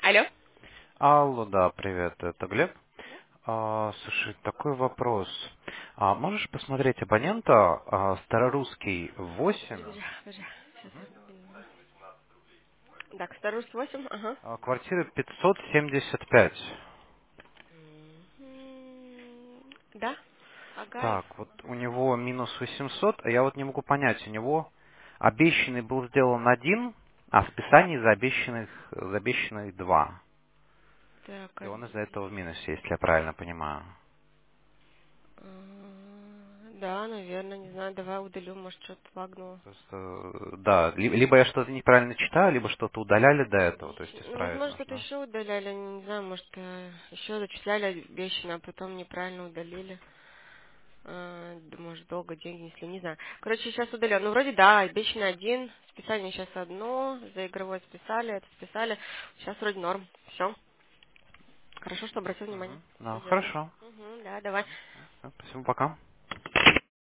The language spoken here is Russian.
Алло? Алло, да, привет, это Глеб. Слушай, такой вопрос. Можешь посмотреть абонента Старорусский 8, Подожди. Сейчас я забегу. Так, Старус 8, ага. квартира 575. Да? Агаев. Так, вот у него минус 800, а я вот не могу понять, у него обещанный был сделан один, а в списании за обещанных два. Так, И он из-за этого в один. минусе, если я правильно понимаю. Да, наверное, не знаю, давай удалю, может, что-то лагнуло. Просто, да, либо я что-то неправильно читаю, либо что-то удаляли до этого, то есть Ну, исправить возможно, что-то нужно. еще удаляли, не знаю, может, еще зачисляли обещанно, а потом неправильно удалили. Да, может, долго деньги несли, не знаю. Короче, сейчас удалю. Ну, вроде да, обещанный один, списание сейчас одно, за игровой списали, это списали. Сейчас вроде норм. Все. Хорошо, что обратил внимание. Мгм. Все Да, сделаю. хорошо. Угу, да, давай. Спасибо, пока.